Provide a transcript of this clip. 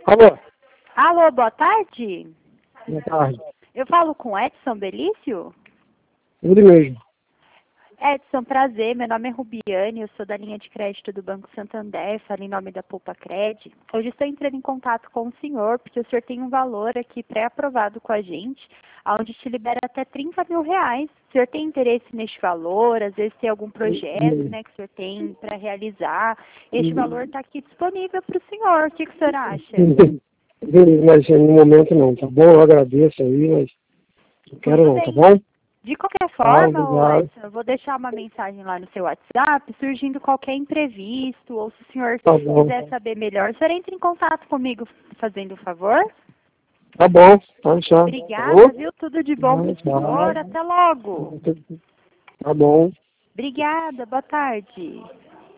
Alô, Alô, boa tarde. boa tarde. Eu falo com Edson Belício? Ele mesmo. Edson, prazer. Meu nome é Rubiane, eu sou da linha de crédito do Banco Santander, falo em nome da Poupa Cred. Hoje estou entrando em contato com o senhor, porque o senhor tem um valor aqui pré-aprovado com a gente, onde te libera até R$ 30.000. O senhor tem interesse neste valor? Às vezes tem algum projeto, né, que o senhor tem para realizar. Este valor está aqui disponível para o senhor. O que o senhor acha? Mas no momento não, tá bom? Eu agradeço aí, mas não quero Tudo não, bem. tá bom? De qualquer Tá, forma, ô obrigado. Edson, eu vou deixar uma mensagem lá no seu WhatsApp, surgindo qualquer imprevisto, ou se o senhor Tá bom. quiser saber melhor, o senhor entre em contato comigo fazendo um favor. Tá bom, tá deixar. Obrigada, viu? Tudo de bom para o senhor. Tá, Até logo. tá bom. Obrigada, boa tarde.